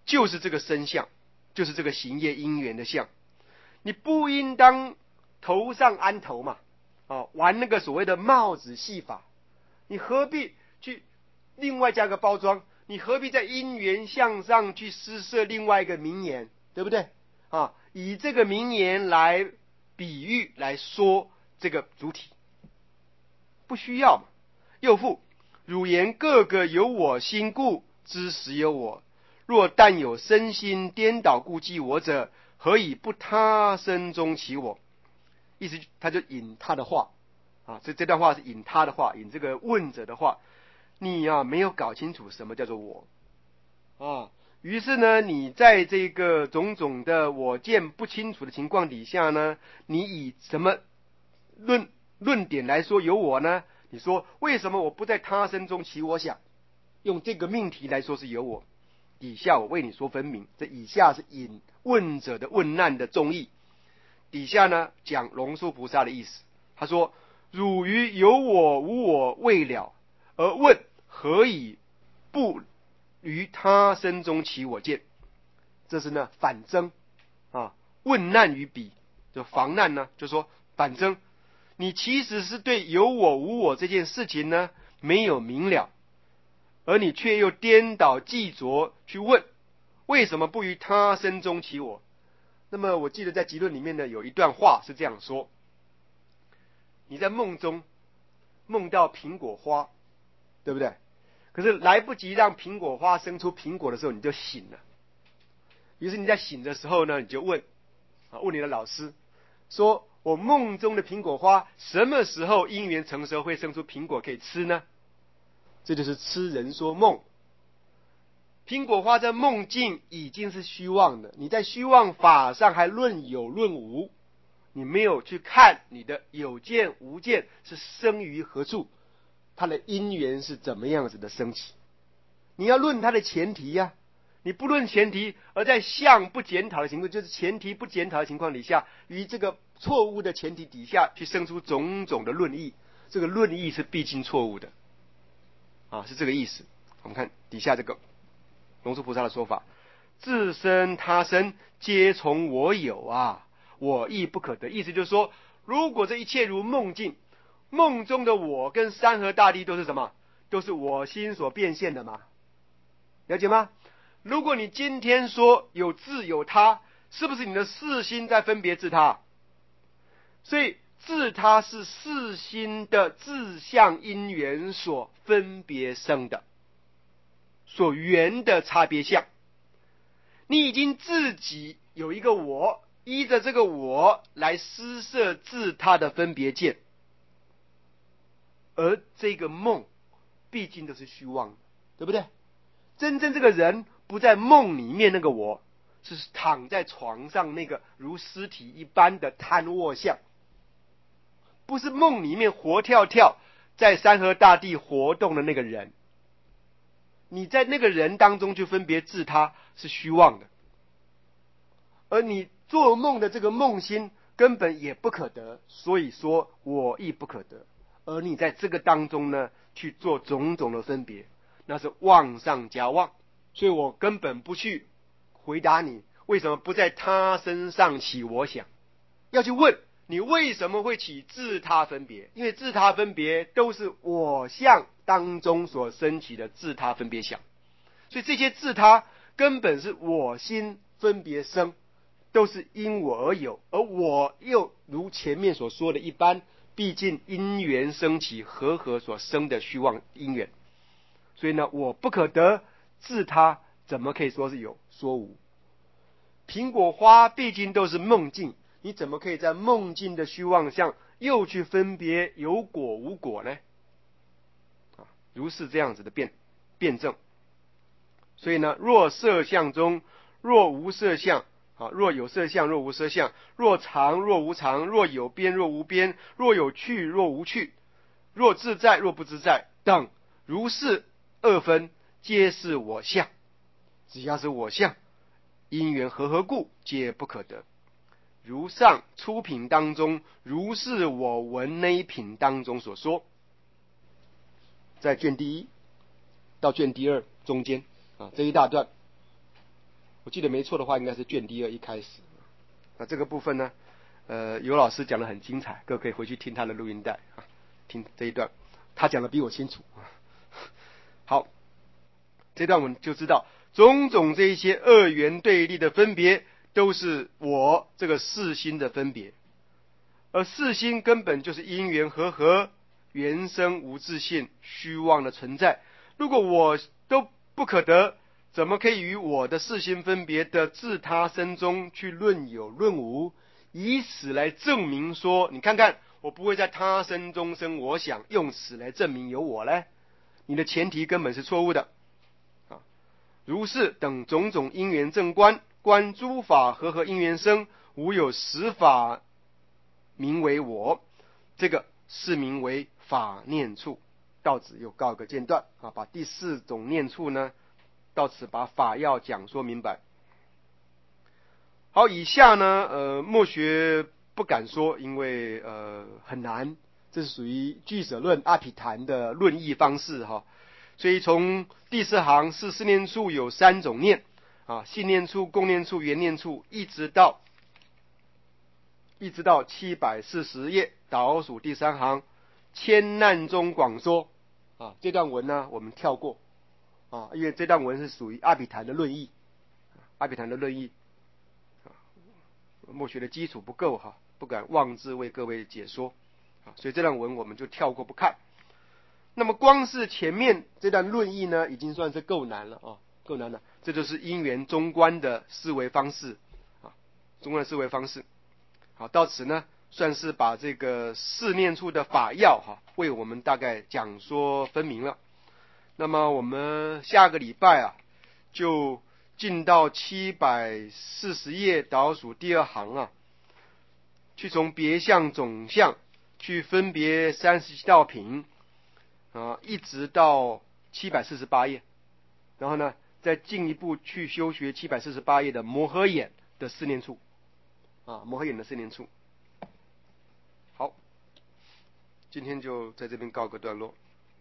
就是这个身相，就是这个行业因缘的相。你不应当头上安头嘛，啊，玩那个所谓的帽子戏法，你何必去另外加个包装？你何必在因缘相上去施设另外一个名言，对不对？啊，以这个名言来比喻来说这个主体，不需要嘛。又复汝言个个有我心故，知实有我。若但有身心颠倒故记我者，何以不他身中起我？意思他就引他的话啊，这这段话是引他的话，引这个问者的话。你啊没有搞清楚什么叫做我啊，于是呢，你在这个种种的我见不清楚的情况底下呢，你以什么论论点来说有我呢？你说为什么我不在他身中起我想？用这个命题来说是有我。底下我为你说分明，这以下是引问者的问难的中意。底下呢讲龙树菩萨的意思，他说：汝于有我无我未了，而问何以不于他身中起我见？这是呢反争啊，问难于彼，就防难呢，就说反争。你其实是对有我无我这件事情呢没有明了，而你却又颠倒记着去问，为什么不于他身中起我？那么我记得在集论里面呢有一段话是这样说：你在梦中梦到苹果花，对不对？可是来不及让苹果花生出苹果的时候，你就醒了。于是你在醒的时候呢，你就问啊，问你的老师，说我梦中的苹果花什么时候因缘成熟会生出苹果可以吃呢？这就是痴人说梦。苹果花在梦境已经是虚妄的，你在虚妄法上还论有论无，你没有去看你的有见无见是生于何处，它的因缘是怎么样子的升起。你要论它的前提呀、啊，你不论前提，而在相不检讨的情况，就是前提不检讨的情况底下，于这个错误的前提底下去生出种种的论议，这个论议是必经错误的啊，是这个意思。我们看底下这个龙树菩萨的说法：自身他身皆从我有啊，我亦不可得。意思就是说，如果这一切如梦境，梦中的我跟山河大地都是什么？都是我心所变现的嘛，了解吗？如果你今天说有自有他，是不是你的四心在分别自他？所以自他是四心的自相因缘所分别生的，所缘的差别相。你已经自己有一个我，依着这个我来施设自他的分别见，而这个梦毕竟都是虚妄的，对不对？真正这个人不在梦里面，那个我是躺在床上那个如尸体一般的瘫卧相，不是梦里面活跳跳在山河大地活动的那个人。你在那个人当中去分别自他是虚妄的，而你做梦的这个梦心根本也不可得，所以说我亦不可得。而你在这个当中呢去做种种的分别，那是妄上加妄。所以我根本不去回答你为什么不在他身上起我想，要去问你为什么会起自他分别，因为自他分别都是我相当中所升起的自他分别想，所以这些自他根本是我心分别生，都是因我而有，而我又如前面所说的一般，毕竟因缘升起和合所生的虚妄因缘，所以呢我不可得，自他怎么可以说是有说无？苹果花毕竟都是梦境，你怎么可以在梦境的虚妄相又去分别有果无果呢？啊，如是这样子的辩辩证。所以呢，若色相中，若无色相，啊，若有色相，若无色相，若常，若无常，若有边，若无边，若有趣，若无趣，若自在，若不自在，等如是二分，皆是我相。只要是我相，因缘和合故，皆不可得。如上初品当中，如是我闻那一品当中所说，在卷第一到卷第二中间啊，这一大段我记得没错的话，应该是卷第二一开始。那这个部分呢，呃，尤老师讲得很精彩，各位可以回去听他的录音带啊，听这一段，他讲得比我清楚。好，这段我们就知道，种种这一些二元对立的分别，都是我这个四心的分别，而四心根本就是因缘和合、原生无自性、虚妄的存在。如果我都不可得，怎么可以与我的四心分别的自他身中去论有论无，以此来证明说，你看看我不会在他身中生我想，用此来证明有我呢？你的前提根本是错误的啊！如是等种种因缘正观，观诸法和合因缘生，无有实法名为我，这个是名为法念处。到此又告个间断啊，把第四种念处呢，到此把法要讲说明白。好，以下呢，呃，默学不敢说，因为呃很难，这是属于俱舍论阿毗昙的论义方式哈。所以从第四行是四念处有三种念啊，信念处、共念处、缘念处，一直到一直到七百四十页倒数第三行，千难中广说啊，这段文呢我们跳过啊，因为这段文是属于阿毗昙的论义，阿毗昙的论义啊，默学的基础不够哈，不敢妄自为各位解说啊，所以这段文我们就跳过不看。那么光是前面这段论义呢，已经算是够难了啊，够难了。这就是因缘中观的思维方式啊，中观的思维方式。好，到此呢，算是把这个四念处的法要哈，为我们大概讲说分明了。那么我们下个礼拜啊，就进到七百四十页倒数第二行啊，去从别相总相去分别三十七道品啊，一直到七百四十八页，然后呢，再进一步去修学七百四十八页的摩诃眼的四念处啊，摩诃眼的四念处。好，今天就在这边告个段落。